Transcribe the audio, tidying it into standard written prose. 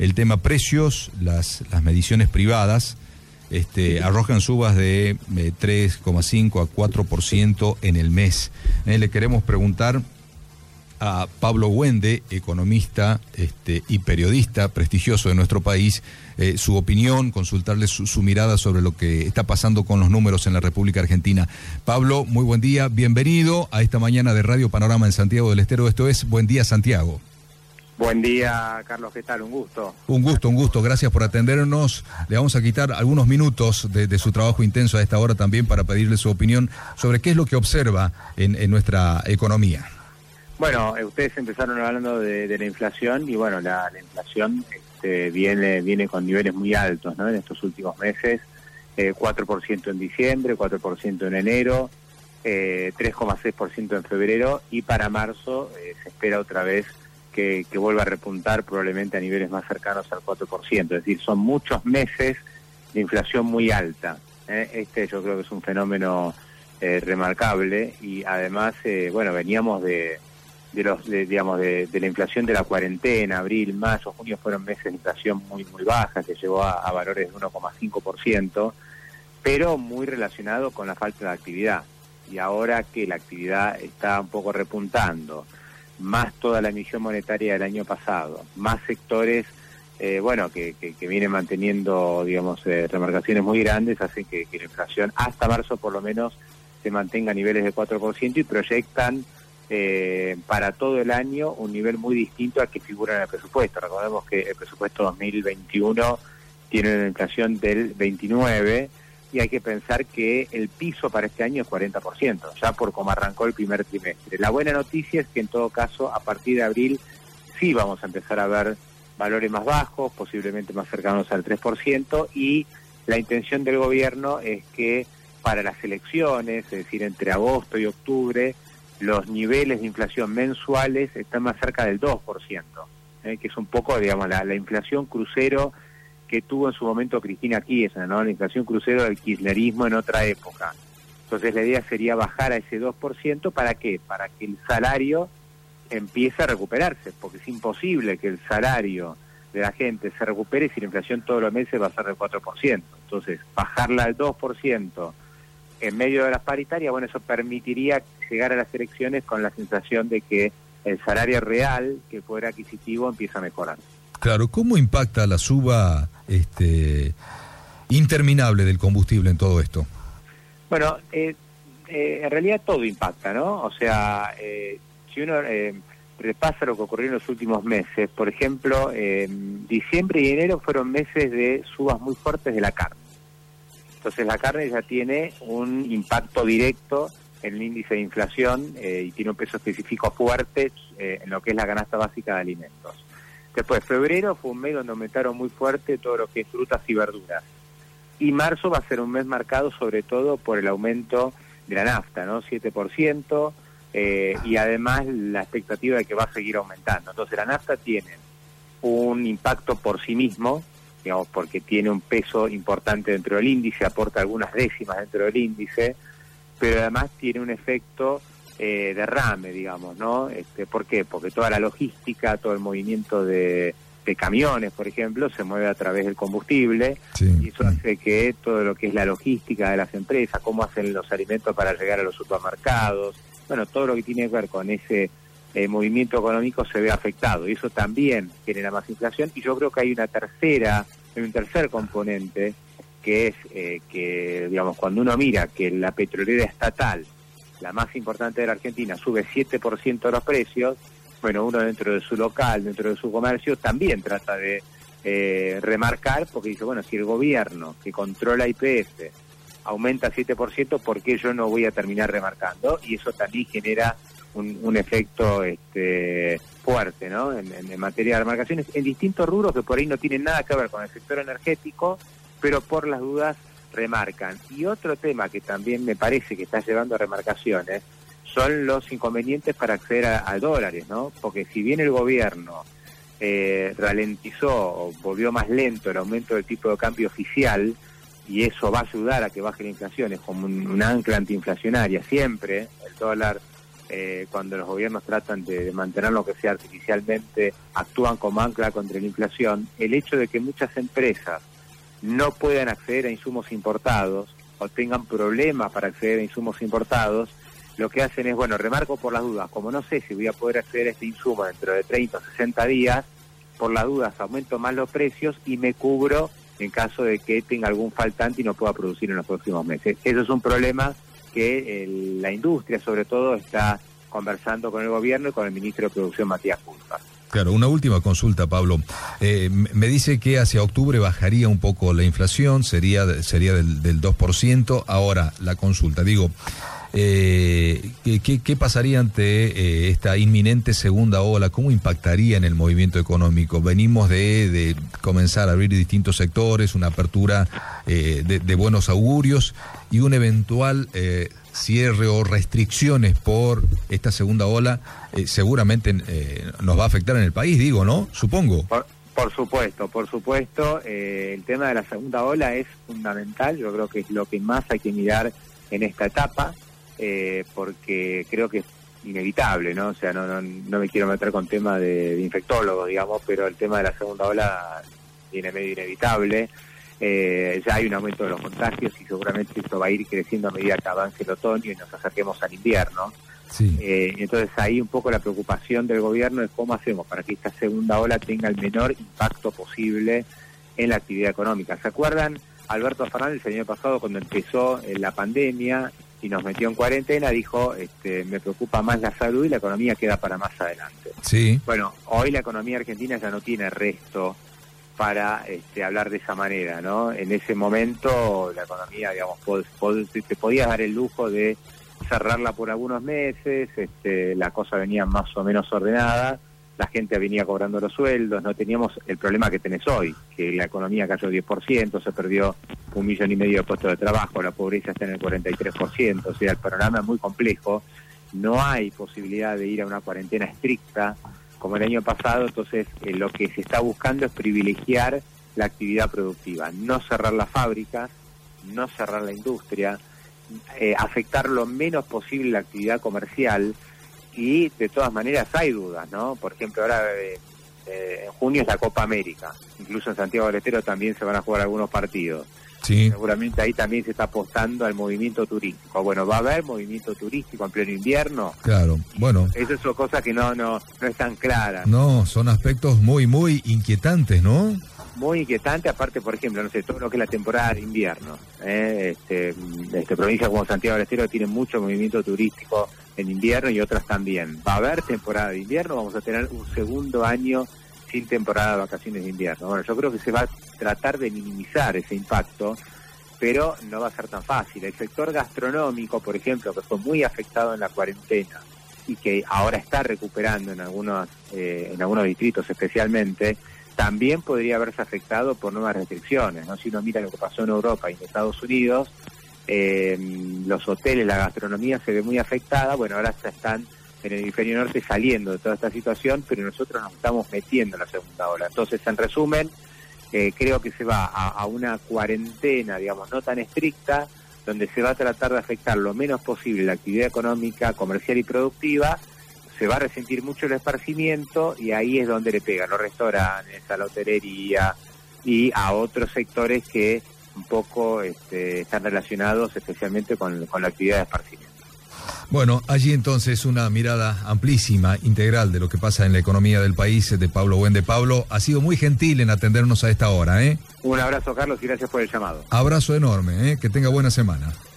el tema precios, las mediciones privadas arrojan subas de 3,5 a 4% en el mes. Le queremos preguntar a Pablo Wende, economista y periodista prestigioso de nuestro país, su opinión, consultarle su mirada sobre lo que está pasando con los números en la República Argentina. Pablo, muy buen día, bienvenido a esta mañana de Radio Panorama en Santiago del Estero. Esto es Buen Día Santiago. Buen día, Carlos, ¿qué tal? Un gusto. Un gusto, gracias por atendernos. Le vamos a quitar algunos minutos de su trabajo intenso a esta hora también para pedirle su opinión sobre qué es lo que observa en nuestra economía. Bueno, ustedes empezaron hablando de la inflación y bueno, la inflación viene con niveles muy altos, ¿no? En estos últimos meses, 4% en diciembre, 4% en enero, 3,6% en febrero y para marzo se espera otra vez que vuelva a repuntar probablemente a niveles más cercanos al 4%, es decir, son muchos meses de inflación muy alta. Yo creo que es un fenómeno remarcable y además, veníamos de la inflación de la cuarentena, abril, mayo, junio fueron meses de inflación muy baja, que llegó a valores de 1,5%, pero muy relacionado con la falta de actividad. Y ahora que la actividad está un poco repuntando, más toda la emisión monetaria del año pasado, más sectores que vienen manteniendo, remarcaciones muy grandes, hacen que la inflación hasta marzo por lo menos se mantenga a niveles de 4% y proyectan para todo el año un nivel muy distinto al que figura en el presupuesto. Recordemos que el presupuesto 2021 tiene una inflación del 29% y hay que pensar que el piso para este año es 40%, ya por cómo arrancó el primer trimestre. La buena noticia es que en todo caso a partir de abril sí vamos a empezar a ver valores más bajos, posiblemente más cercanos al 3%, y la intención del gobierno es que para las elecciones, es decir, entre agosto y octubre, los niveles de inflación mensuales están más cerca del 2%, que es un poco, la inflación crucero que tuvo en su momento Cristina Kirchner, ¿no? La inflación crucero del kirchnerismo en otra época. Entonces la idea sería bajar a ese 2%, ¿para qué? Para que el salario empiece a recuperarse, porque es imposible que el salario de la gente se recupere si la inflación todos los meses va a ser del 4%. Entonces, bajarla al 2% en medio de las paritarias, eso permitiría llegar a las elecciones con la sensación de que el salario real, que el poder adquisitivo, empieza a mejorar. Claro, ¿cómo impacta la suba interminable del combustible en todo esto? Bueno, en realidad todo impacta, ¿no? O sea, si uno repasa lo que ocurrió en los últimos meses, por ejemplo, diciembre y enero fueron meses de subas muy fuertes de la carne. Entonces la carne ya tiene un impacto directo en el índice de inflación y tiene un peso específico fuerte en lo que es la canasta básica de alimentos. Después, febrero fue un mes donde aumentaron muy fuerte todo lo que es frutas y verduras. Y marzo va a ser un mes marcado sobre todo por el aumento de la nafta, ¿no? 7%, y además la expectativa de que va a seguir aumentando. Entonces la nafta tiene un impacto por sí mismo, porque tiene un peso importante dentro del índice, aporta algunas décimas dentro del índice, pero además tiene un efecto derrame, ¿no? ¿Por qué? Porque toda la logística, todo el movimiento de camiones, por ejemplo, se mueve a través del combustible, sí. Y eso hace que todo lo que es la logística de las empresas, cómo hacen los alimentos para llegar a los supermercados, todo lo que tiene que ver con ese movimiento económico se ve afectado, y eso también genera más inflación. Y yo creo que hay un tercer componente, que es que, cuando uno mira que la petrolera estatal, la más importante de la Argentina, sube 7% los precios, uno dentro de su local, dentro de su comercio, también trata de remarcar, porque dice, si el gobierno que controla YPF aumenta 7%, ¿por qué yo no voy a terminar remarcando? Y eso también genera un efecto fuerte, ¿no? En materia de remarcaciones, en distintos rubros que por ahí no tienen nada que ver con el sector energético, pero por las dudas remarcan. Y otro tema que también me parece que está llevando a remarcaciones son los inconvenientes para acceder a dólares, ¿no? Porque si bien el gobierno ralentizó o volvió más lento el aumento del tipo de cambio oficial, y eso va a ayudar a que baje la inflación, es como un ancla antiinflacionaria, siempre el dólar cuando los gobiernos tratan de mantener lo que sea artificialmente, actúan como ancla contra la inflación, el hecho de que muchas empresas no puedan acceder a insumos importados o tengan problemas para acceder a insumos importados, lo que hacen es, bueno, remarco por las dudas, como no sé si voy a poder acceder a este insumo dentro de 30 o 60 días, por las dudas aumento más los precios y me cubro en caso de que tenga algún faltante y no pueda producir en los próximos meses. Eso es un problema que la industria, sobre todo, está conversando con el gobierno y con el ministro de Producción, Matías Culfas. Claro, una última consulta, Pablo. Me dice que hacia octubre bajaría un poco la inflación, sería del 2%. Ahora, la consulta, digo, ¿qué pasaría ante esta inminente segunda ola? ¿Cómo impactaría en el movimiento económico? Venimos de comenzar a abrir distintos sectores, una apertura de buenos augurios y un eventual cierre o restricciones por esta segunda ola, seguramente nos va a afectar en el país, digo, ¿no? Supongo. Por supuesto. El tema de la segunda ola es fundamental, yo creo que es lo que más hay que mirar en esta etapa, porque creo que es inevitable, ¿no? O sea, no me quiero meter con tema de infectólogos, digamos, pero el tema de la segunda ola viene medio inevitable. Ya hay un aumento de los contagios y seguramente esto va a ir creciendo a medida que avance el otoño y nos acerquemos al invierno. Sí. Entonces ahí un poco la preocupación del gobierno es cómo hacemos para que esta segunda ola tenga el menor impacto posible en la actividad económica. ¿Se acuerdan? Alberto Fernández el año pasado, cuando empezó la pandemia y nos metió en cuarentena, dijo, me preocupa más la salud y la economía queda para más adelante. Sí. Bueno, hoy la economía argentina ya no tiene resto para hablar de esa manera, ¿no? En ese momento la economía, digamos, te podías dar el lujo de cerrarla por algunos meses, la cosa venía más o menos ordenada, la gente venía cobrando los sueldos, no teníamos el problema que tenés hoy, que la economía cayó 10%, se perdió 1,5 millones de puestos de trabajo, la pobreza está en el 43%, o sea, el panorama es muy complejo, no hay posibilidad de ir a una cuarentena estricta como el año pasado, entonces lo que se está buscando es privilegiar la actividad productiva, no cerrar las fábricas, no cerrar la industria, afectar lo menos posible la actividad comercial y de todas maneras hay dudas, ¿no? Por ejemplo, ahora en junio es la Copa América, incluso en Santiago del Estero también se van a jugar algunos partidos. Sí. Seguramente ahí también se está apostando al movimiento turístico. Bueno, ¿va a haber movimiento turístico en pleno invierno? Claro, bueno. Esas son cosas que no están claras. No, son aspectos muy, muy inquietantes, ¿no? Muy inquietante, aparte, por ejemplo, no sé, todo lo que es la temporada de invierno. Provincias como Santiago del Estero tienen mucho movimiento turístico en invierno y otras también. ¿Va a haber temporada de invierno? Vamos a tener un segundo año sin temporada de vacaciones de invierno. Bueno, yo creo que se va a tratar de minimizar ese impacto, pero no va a ser tan fácil. El sector gastronómico, por ejemplo, que fue muy afectado en la cuarentena y que ahora está recuperando en algunos distritos especialmente, también podría haberse afectado por nuevas restricciones, ¿no? Si uno mira lo que pasó en Europa y en Estados Unidos, los hoteles, la gastronomía se ve muy afectada. Bueno, ahora ya están en el hemisferio norte saliendo de toda esta situación, pero nosotros nos estamos metiendo en la segunda ola. Entonces, en resumen, creo que se va a una cuarentena, digamos, no tan estricta, donde se va a tratar de afectar lo menos posible la actividad económica, comercial y productiva. Se va a resentir mucho el esparcimiento y ahí es donde le pegan los restaurantes, a la hotelería y a otros sectores que un poco están relacionados especialmente con la actividad de esparcimiento. Bueno, allí entonces una mirada amplísima, integral de lo que pasa en la economía del país de Pablo Wende. Pablo, ha sido muy gentil en atendernos a esta hora, ¿eh? Un abrazo, Carlos, y gracias por el llamado. Abrazo enorme, que tenga buena semana.